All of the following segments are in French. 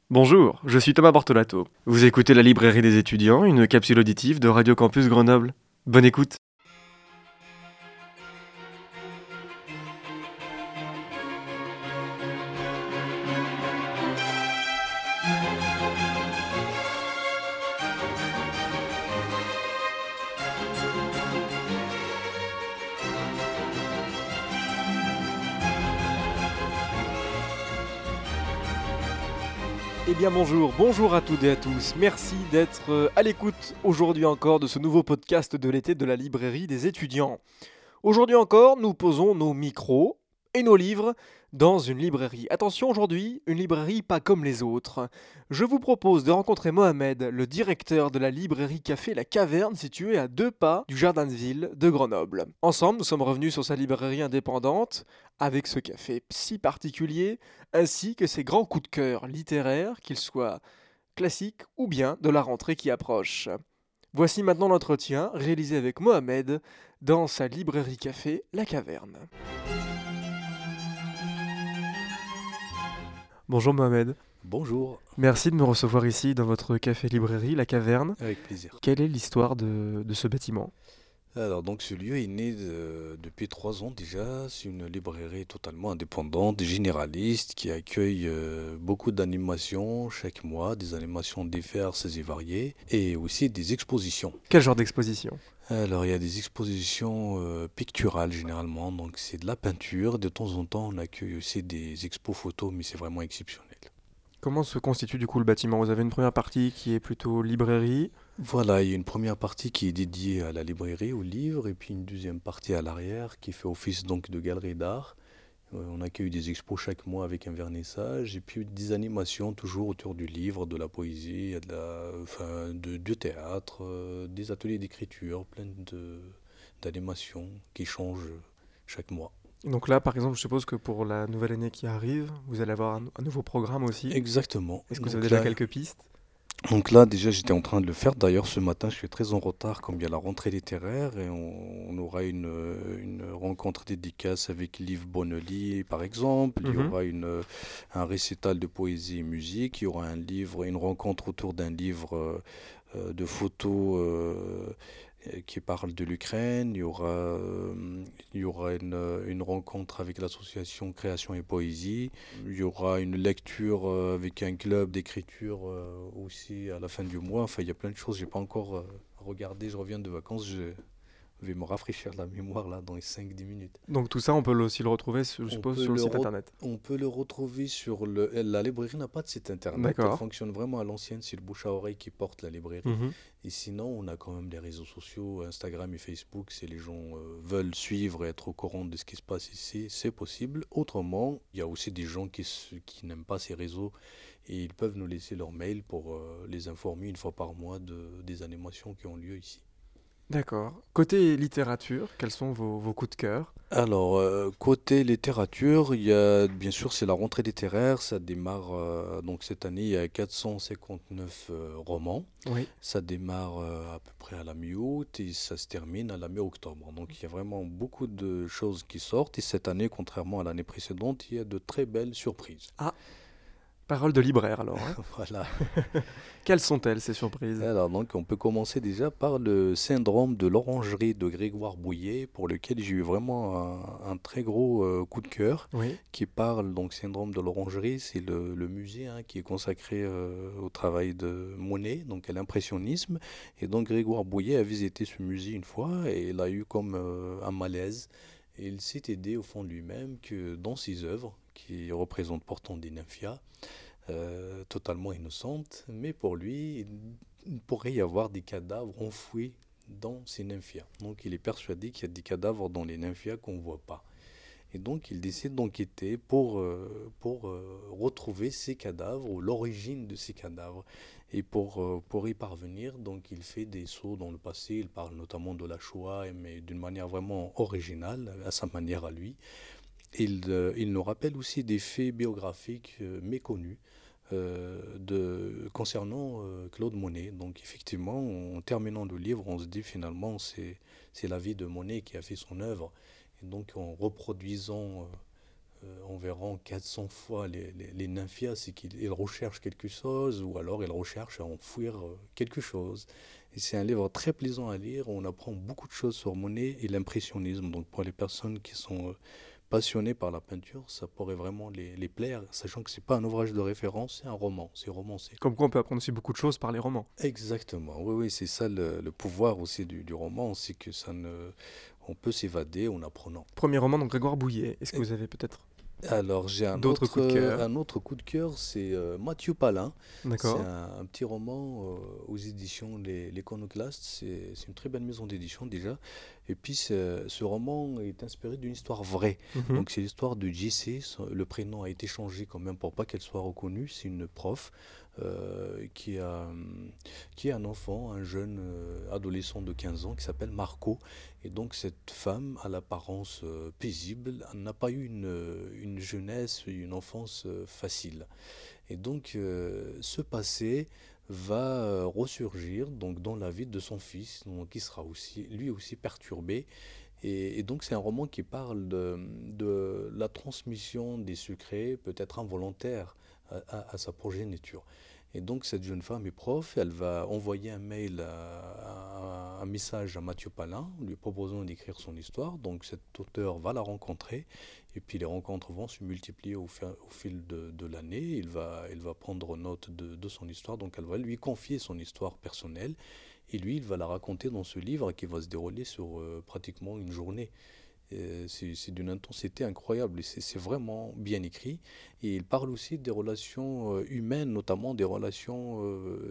Bonjour, je suis Thomas Bortolato. Vous écoutez La Librairie des étudiants, une capsule auditive de Radio Campus Grenoble. Bonne écoute. Eh bien bonjour à toutes et à tous. Merci d'être à l'écoute aujourd'hui encore de ce nouveau podcast de l'été de la Librairie des étudiants. Aujourd'hui encore, nous posons nos micros et nos livres dans une librairie. Attention aujourd'hui, une librairie pas comme les autres. Je vous propose de rencontrer Mohamed, le directeur de la librairie café La Caverne située à 2 pas du Jardin de Ville de Grenoble. Ensemble, nous sommes revenus sur sa librairie indépendante avec ce café si particulier ainsi que ses grands coups de cœur littéraires, qu'ils soient classiques ou bien de la rentrée qui approche. Voici maintenant l'entretien réalisé avec Mohamed dans sa librairie café La Caverne. Bonjour Mohamed, Bonjour, merci de me recevoir ici dans votre café-librairie La Caverne. avec plaisir. Quelle est l'histoire de ce bâtiment ? Alors donc ce lieu est né depuis 3 ans déjà. C'est une librairie totalement indépendante, généraliste, qui accueille beaucoup d'animations chaque mois, des animations diverses et variées, et aussi des expositions. Quel genre d'exposition ? Alors il y a des expositions picturales généralement, donc c'est de la peinture. De temps en temps on accueille aussi des expos photos, mais c'est vraiment exceptionnel. Comment se constitue du coup le bâtiment ? Vous avez une première partie qui est plutôt librairie. Voilà, il y a une première partie qui est dédiée à la librairie, aux livres, et puis une deuxième partie à l'arrière qui fait office donc de galerie d'art. On accueille des expos chaque mois avec un vernissage, et puis des animations toujours autour du livre, de la poésie, du théâtre, des ateliers d'écriture, d'animations qui changent chaque mois. Donc là, par exemple, je suppose que pour la nouvelle année qui arrive, vous allez avoir un nouveau programme aussi. Exactement. Est-ce que vous Donc avez déjà là, quelques pistes ? Donc là, déjà, j'étais en train de le faire. D'ailleurs, ce matin, je suis très en retard comme il y a la rentrée littéraire et on aura une rencontre dédicace avec Liv Bonnelly, par exemple. Il y aura un récital de poésie et musique. Il y aura une rencontre autour d'un livre de photos qui parle de l'Ukraine. Il y aura une rencontre avec l'association Création et Poésie. Il y aura une lecture avec un club d'écriture aussi à la fin du mois. Enfin, il y a plein de choses. J'ai pas encore regardé. Je reviens de vacances. Je vais me rafraîchir la mémoire là dans les 5-10 minutes. Donc tout ça, on peut aussi le retrouver, je On suppose, peut sur le le site re- internet. On peut le retrouver sur le. La librairie n'a pas de site internet. Elle D'accord. fonctionne vraiment à l'ancienne. C'est le bouche à oreille qui porte la librairie. Mhm. Et sinon, on a quand même les réseaux sociaux, Instagram et Facebook. Si les gens veulent suivre et être au courant de ce qui se passe ici, c'est possible. Autrement, il y a aussi des gens qui n'aiment pas ces réseaux et ils peuvent nous laisser leur mail pour les informer une fois par mois des animations qui ont lieu ici. D'accord. Côté littérature, quels sont vos coups de cœur ? Alors, côté littérature, il y a, bien sûr, c'est la rentrée littéraire. Ça démarre, donc cette année, il y a 459 romans. Oui. Ça démarre à peu près à la mi-août et ça se termine à la mi-octobre. Donc il y a vraiment beaucoup de choses qui sortent. Et cette année, contrairement à l'année précédente, il y a de très belles surprises. Ah, parole de libraire alors. Hein. Voilà. Quelles sont-elles ces surprises ? Alors donc on peut commencer déjà par le syndrome de l'orangerie de Grégoire Bouillet, pour lequel j'ai eu vraiment un très gros coup de cœur, Oui. qui parle donc syndrome de l'orangerie. C'est le musée qui est consacré au travail de Monet, donc à l'impressionnisme. Et donc Grégoire Bouillet a visité ce musée une fois et il a eu comme un malaise. Et il s'est aidé au fond de lui-même que dans ses œuvres, qui représentent pourtant des nymphias, totalement innocentes, mais pour lui, il pourrait y avoir des cadavres enfouis dans ces nymphias. Donc il est persuadé qu'il y a des cadavres dans les nymphias qu'on ne voit pas. Et donc il décide d'enquêter pour retrouver ces cadavres ou l'origine de ces cadavres. Et pour y parvenir, donc il fait des sauts dans le passé. Il parle notamment de la Shoah, mais d'une manière vraiment originale, à sa manière à lui. Il nous rappelle aussi des faits biographiques méconnus concernant Claude Monet. Donc effectivement, en terminant le livre, on se dit finalement c'est la vie de Monet qui a fait son œuvre. Et donc en reproduisant environ 400 fois les nymphias, c'est qu'ils recherchent quelque chose ou alors ils recherchent à enfouir quelque chose. Et c'est un livre très plaisant à lire, on apprend beaucoup de choses sur Monet et l'impressionnisme. Donc pour les personnes qui sont passionnées par la peinture, ça pourrait vraiment les plaire, sachant que c'est pas un ouvrage de référence, c'est un roman, c'est romancé. Comme quoi on peut apprendre aussi beaucoup de choses par les romans. Exactement, oui, oui, c'est ça le pouvoir aussi du roman, c'est que on peut s'évader en apprenant. Premier roman, donc Grégoire Bouillet. Est-ce que vous avez peut-être Alors, j'ai d'autres coups de cœur? un autre coup de cœur, c'est Mathieu Palin. C'est D'accord. un petit roman aux éditions L'Iconoclaste. C'est une très belle maison d'édition déjà. Et puis, ce roman est inspiré d'une histoire vraie. Mhm. Donc, c'est l'histoire de JC. Le prénom a été changé quand même pour pas qu'elle soit reconnue. C'est une prof qui a un enfant, un jeune adolescent de 15 ans qui s'appelle Marco. Et donc cette femme, à l'apparence paisible, n'a pas eu une jeunesse, une enfance facile. Et donc ce passé va ressurgir donc dans la vie de son fils, donc qui sera aussi lui aussi perturbé. Et donc c'est un roman qui parle de la transmission des secrets, peut-être involontaires, à sa progéniture. Et donc cette jeune femme est prof, elle va envoyer un mail, un message à Mathieu Palin, lui proposant d'écrire son histoire. Donc cet auteur va la rencontrer, et puis les rencontres vont se multiplier au fil de l'année. Il va prendre note de son histoire, donc elle va lui confier son histoire personnelle, et lui il va la raconter dans ce livre qui va se dérouler sur pratiquement une journée. C'est d'une intensité incroyable et c'est vraiment bien écrit. Et il parle aussi des relations humaines, notamment des relations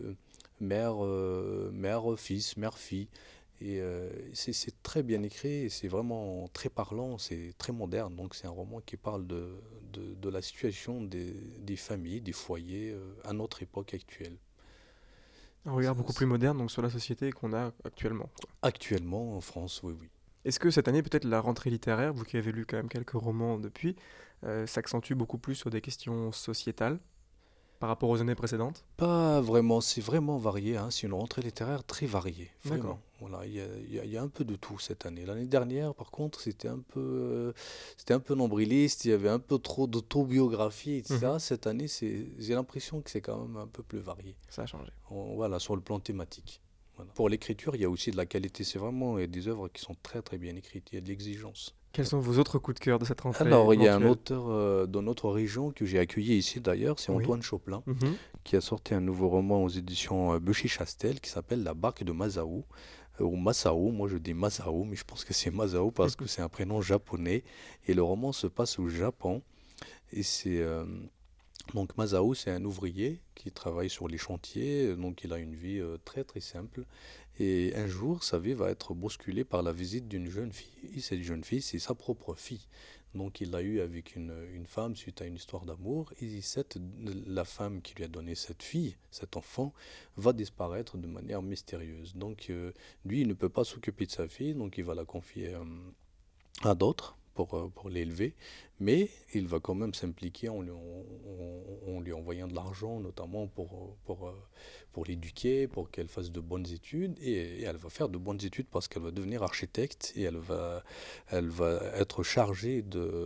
mère-fils, mère-fille. Et c'est très bien écrit et c'est vraiment très parlant, c'est très moderne. Donc c'est un roman qui parle de la situation des familles, des foyers à notre époque actuelle. Un regard beaucoup plus moderne donc sur la société qu'on a actuellement, quoi. Actuellement en France, oui, oui. Est-ce que cette année, peut-être la rentrée littéraire, vous qui avez lu quand même quelques romans depuis, s'accentue beaucoup plus sur des questions sociétales par rapport aux années précédentes? Pas vraiment, c'est vraiment varié, hein. C'est une rentrée littéraire très variée, D'accord. vraiment. Voilà, il y a un peu de tout cette année. L'année dernière, par contre, c'était un peu nombriliste, il y avait un peu trop d'autobiographie, Mhm. etc. Cette année, j'ai l'impression que c'est quand même un peu plus varié. Ça a changé. Voilà, sur le plan thématique. Voilà. Pour l'écriture, il y a aussi de la qualité. C'est vraiment il y a des œuvres qui sont très très bien écrites. Il y a de l'exigence. Quels sont vos autres coups de cœur de cette rentrée Alors, il y a un éventuelle? auteur de notre région que j'ai accueilli ici d'ailleurs, c'est Oui. Antoine Choplin, Mhm. qui a sorti un nouveau roman aux éditions Buchy-Chastel qui s'appelle La barque de Masao, ou Masao, moi je dis Masao, mais je pense que c'est Masao parce que c'est un prénom japonais, et le roman se passe au Japon, et donc Masao, c'est un ouvrier qui travaille sur les chantiers, donc il a une vie très très simple, et un jour sa vie va être bousculée par la visite d'une jeune fille, et cette jeune fille c'est sa propre fille. Donc il l'a eu avec une femme suite à une histoire d'amour, et la femme qui lui a donné cette fille, cet enfant, va disparaître de manière mystérieuse. Donc lui, il ne peut pas s'occuper de sa fille, donc il va la confier à d'autres pour l'élever, mais il va quand même s'impliquer en lui envoyant de l'argent, notamment pour l'éduquer, pour qu'elle fasse de bonnes études, et elle va faire de bonnes études parce qu'elle va devenir architecte, et elle va être chargée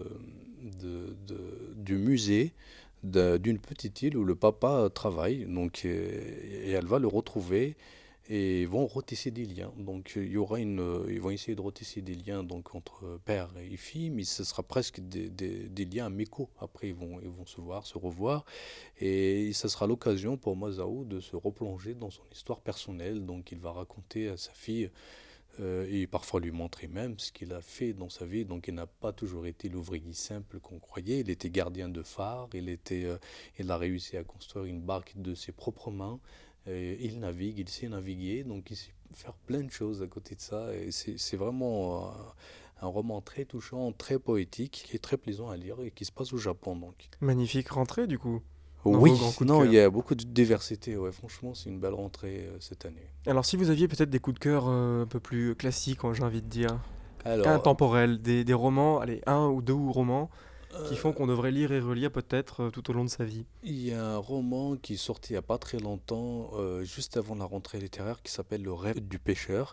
du musée d'une petite île où le papa travaille, donc, et elle va le retrouver et ils vont retisser des liens. Donc ils vont essayer de retisser des liens donc entre père et fille, mais ce sera presque des liens amicaux. Après ils vont se voir, se revoir, et ce sera l'occasion pour Masao de se replonger dans son histoire personnelle. Donc il va raconter à sa fille et parfois lui montrer même ce qu'il a fait dans sa vie. Donc il n'a pas toujours été l'ouvrier simple qu'on croyait. Il était gardien de phare, il a réussi à construire une barque de ses propres mains. Il navigue, il sait naviguer, donc il sait faire plein de choses à côté de ça. Et c'est vraiment un roman très touchant, très poétique, qui est très plaisant à lire et qui se passe au Japon donc. Magnifique rentrée du coup, dans vos grands Oui, coups de non, il cœur. y a beaucoup de diversité. Ouais, franchement, c'est une belle rentrée cette année. Alors si vous aviez peut-être des coups de cœur un peu plus classiques, j'ai envie de dire, Alors, intemporels, des romans, allez, un ou deux romans qui font euh, qu'on devrait lire et relire peut-être tout au long de sa vie. il y a un roman qui est sorti il n'y a pas très longtemps, juste avant la rentrée littéraire, qui s'appelle Le rêve du pêcheur.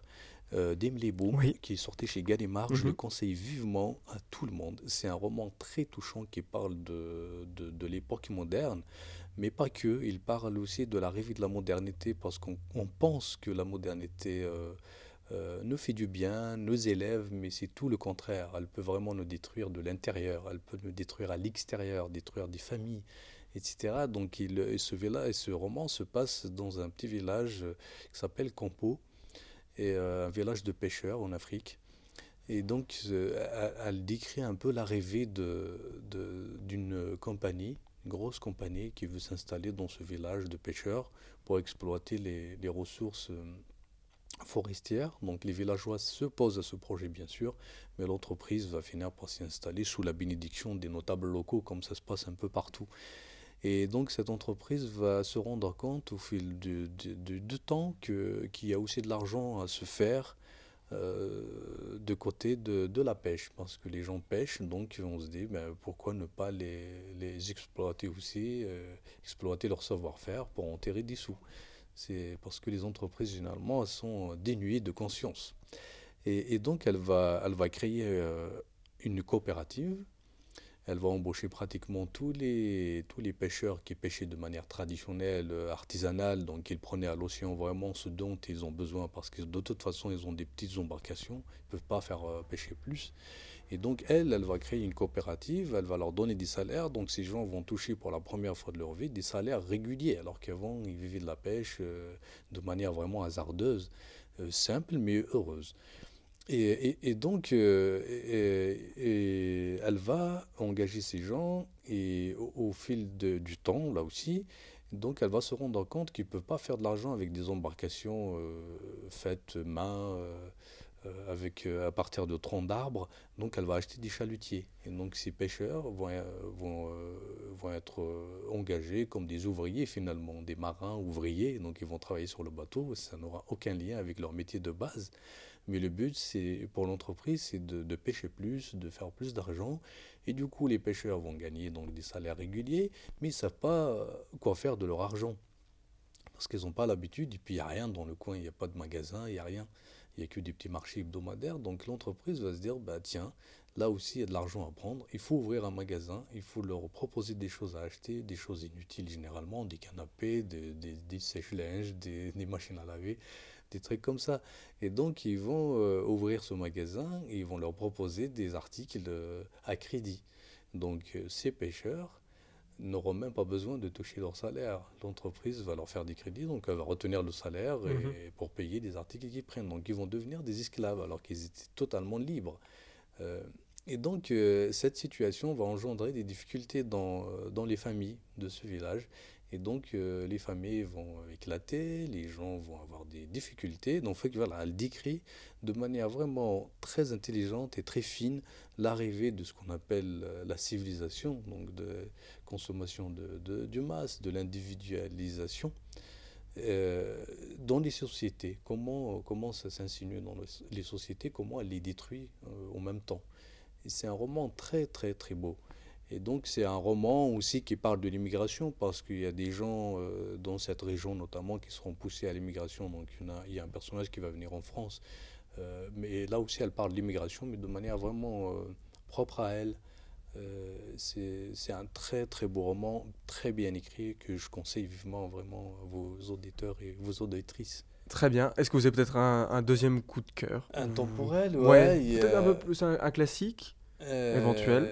d'Emile Boom, Oui. qui est sorti chez Gallimard. Je le conseille vivement à tout le monde. C'est un roman très touchant qui parle de l'époque moderne, mais pas que. Il parle aussi de l'arrivée de la modernité, parce qu'on pense que la modernité nous fait du bien, nous élève, mais c'est tout le contraire. Elle peut vraiment nous détruire de l'intérieur, elle peut nous détruire à l'extérieur, détruire des familles, etc. Donc ce roman se passe dans un petit village qui s'appelle Campo, et un village de pêcheurs en Afrique. Et donc, elle décrit un peu l'arrivée d'une compagnie, une grosse compagnie qui veut s'installer dans ce village de pêcheurs pour exploiter les ressources forestières. Donc, les villageois se posent à ce projet, bien sûr, mais l'entreprise va finir par s'y installer sous la bénédiction des notables locaux, comme ça se passe un peu partout. Et donc, cette entreprise va se rendre compte au fil du temps qu'il y a aussi de l'argent à se faire de côté de la pêche, parce que les gens pêchent, donc on se dit ben, pourquoi ne pas les exploiter aussi, exploiter leur savoir-faire pour en tirer des sous. C'est parce que les entreprises généralement elles sont dénuées de conscience. Et donc elle va créer une coopérative. Elle va embaucher pratiquement tous les pêcheurs qui pêchaient de manière traditionnelle, artisanale, donc ils prenaient à l'océan vraiment ce dont ils ont besoin, parce que de toute façon ils ont des petites embarcations, ils ne peuvent pas faire pêcher plus. Et donc elle va créer une coopérative, elle va leur donner des salaires, donc ces gens vont toucher pour la première fois de leur vie des salaires réguliers, alors qu'avant ils vivaient de la pêche de manière vraiment hasardeuse, simple mais heureuse. Et donc, elle va engager ces gens, et au fil du temps, là aussi, donc elle va se rendre compte qu'ils ne peuvent pas faire de l'argent avec des embarcations faites main, à partir de troncs d'arbres. Donc elle va acheter des chalutiers. Et donc ces pêcheurs vont être engagés comme des ouvriers finalement, des marins ouvriers. Donc ils vont travailler sur le bateau, ça n'aura aucun lien avec leur métier de base. Mais le but, pour l'entreprise, c'est de pêcher plus, de faire plus d'argent. Et du coup, les pêcheurs vont gagner donc des salaires réguliers, mais ils ne savent pas quoi faire de leur argent. Parce qu'ils n'ont pas l'habitude, et puis il n'y a rien dans le coin, il n'y a pas de magasin, il n'y a rien. Il n'y a que des petits marchés hebdomadaires. Donc l'entreprise va se dire, bah tiens, là aussi il y a de l'argent à prendre, il faut ouvrir un magasin, il faut leur proposer des choses à acheter, des choses inutiles généralement, des canapés, des sèche-linges, des machines à laver, des trucs comme ça. Et donc, ils vont ouvrir ce magasin et ils vont leur proposer des articles à crédit. Donc, ces pêcheurs n'auront même pas besoin de toucher leur salaire. L'entreprise va leur faire des crédits, donc elle va retenir le salaire pour payer des articles qu'ils prennent. Donc, ils vont devenir des esclaves alors qu'ils étaient totalement libres. Euh, et donc, cette situation va engendrer des difficultés dans les familles de ce village. Et donc, les familles vont éclater, les gens vont avoir des difficultés. Donc, voilà, elle décrit de manière vraiment très intelligente et très fine l'arrivée de ce qu'on appelle la civilisation, donc de consommation du masse, de l'individualisation dans les sociétés. Comment ça s'insinue dans les sociétés, comment elle les détruit en même temps. Et c'est un roman très, très, très beau. Et donc, c'est un roman aussi qui parle de l'immigration, parce qu'il y a des gens dans cette région notamment qui seront poussés à l'immigration. Donc, il y a un personnage qui va venir en France. Mais là aussi, elle parle de l'immigration, mais de manière vraiment propre à elle. C'est un très, très beau roman, très bien écrit, que je conseille vivement vraiment à vos auditeurs et vos auditrices. Très bien. Est-ce que vous avez peut-être un deuxième coup de cœur? Intemporel, ouais. Peut-être un peu plus un classique éventuel.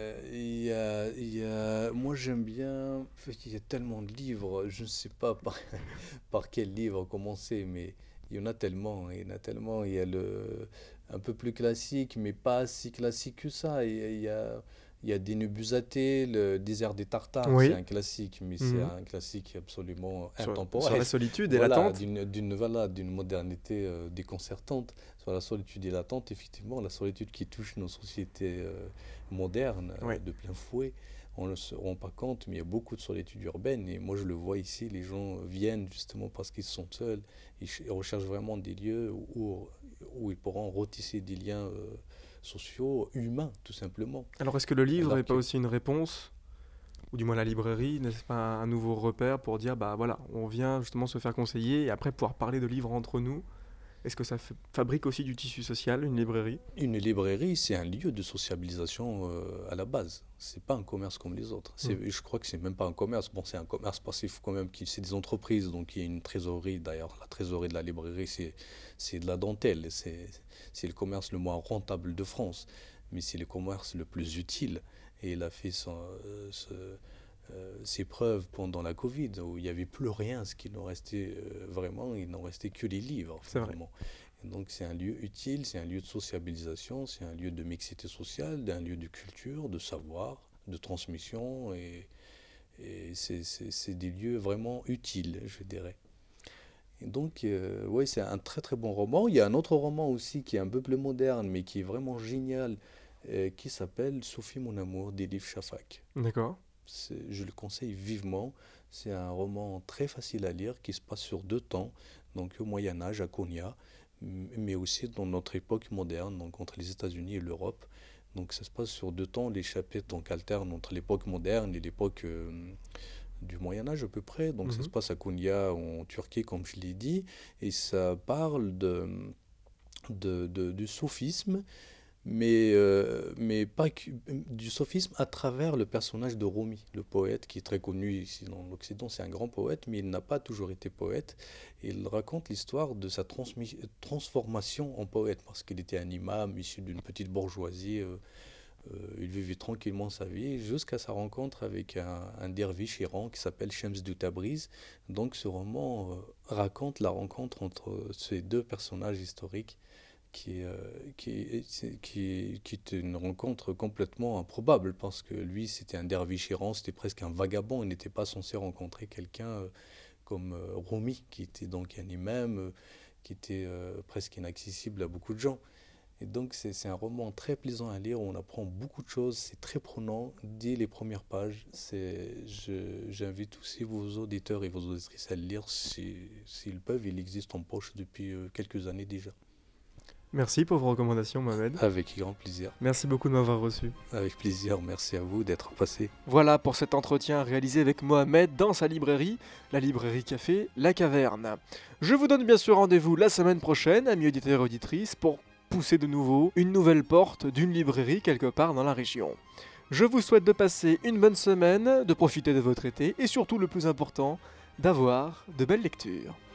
Moi j'aime bien, il y a tellement de livres, je ne sais pas par quel livre commencer, mais il y en a tellement, il y a un peu plus classique, mais pas si classique que ça. Il y a Dinu Buzzati, le désert des Tartares, Oui. c'est un classique, mais c'est un classique absolument intemporel. Sur la solitude et Voilà, l'attente. d'une modernité déconcertante. Sur la solitude et l'attente, effectivement, la solitude qui touche nos sociétés modernes de plein fouet. On ne se rend pas compte, mais il y a beaucoup de solitude urbaine. Et moi, je le vois ici, les gens viennent justement parce qu'ils sont seuls. Ils recherchent vraiment des lieux où ils pourront retisser des liens sociaux, humains, tout simplement. Alors, est-ce que le livre n'est pas aussi une réponse, ou du moins la librairie, n'est-ce pas un nouveau repère pour dire, bah voilà, on vient justement se faire conseiller et après pouvoir parler de livres entre nous Est-ce que ça fabrique aussi du tissu social, une librairie? Une librairie, c'est un lieu de sociabilisation à la base. C'est pas un commerce comme les autres. Je crois que c'est même pas un commerce. Bon, c'est un commerce parce qu'il faut quand même c'est des entreprises, donc il y a une trésorerie. D'ailleurs, la trésorerie de la librairie, c'est de la dentelle. C'est le commerce le moins rentable de France, mais c'est le commerce le plus utile. Et il a fait ses preuves pendant la Covid, où il n'y avait plus rien, ce qu'il nous restait vraiment, il n'en restait que les livres, C'est vrai. finalement. Et donc c'est un lieu utile, c'est un lieu de sociabilisation, c'est un lieu de mixité sociale, un lieu de culture, de savoir, de transmission, et c'est des lieux vraiment utiles, je dirais. Et donc, oui, c'est un très très bon roman. Il y a un autre roman aussi qui est un peu plus moderne, mais qui est vraiment génial, qui s'appelle Sophie, mon amour, d'Elif Shafak. D'accord. Je le conseille vivement. C'est un roman très facile à lire qui se passe sur 2 temps, donc au Moyen Âge à Konya, mais aussi dans notre époque moderne, donc entre les États-Unis et l'Europe. Donc ça se passe sur 2 temps, les chapitres donc alternent entre l'époque moderne et l'époque du Moyen Âge à peu près. Donc ça se passe à Konya en Turquie comme je l'ai dit, et ça parle du sophisme, mais pas du sophisme à travers le personnage de Rumi, le poète qui est très connu ici dans l'Occident. C'est un grand poète, mais il n'a pas toujours été poète. Il raconte l'histoire de sa transformation en poète, parce qu'il était un imam issu d'une petite bourgeoisie. Il vivait tranquillement sa vie jusqu'à sa rencontre avec un derviche errant qui s'appelle Shams du Tabriz. Donc ce roman raconte la rencontre entre ces 2 personnages historiques qui est une rencontre complètement improbable, parce que lui c'était un derviche errant, c'était presque un vagabond, il n'était pas censé rencontrer quelqu'un comme Rumi, qui était donc un imam, qui était presque inaccessible à beaucoup de gens. Et donc c'est un roman très plaisant à lire, où on apprend beaucoup de choses, c'est très prenant dès les premières pages. J'invite aussi vos auditeurs et vos auditrices à le lire s'ils peuvent, il existe en poche depuis quelques années déjà. Merci pour vos recommandations, Mohamed. Avec grand plaisir. Merci beaucoup de m'avoir reçu. Avec plaisir, merci à vous d'être passé. Voilà pour cet entretien réalisé avec Mohamed dans sa librairie, la librairie café La Caverne. Je vous donne bien sûr rendez-vous la semaine prochaine, amis auditeurs et auditrices, pour pousser de nouveau une nouvelle porte d'une librairie quelque part dans la région. Je vous souhaite de passer une bonne semaine, de profiter de votre été et surtout le plus important, d'avoir de belles lectures.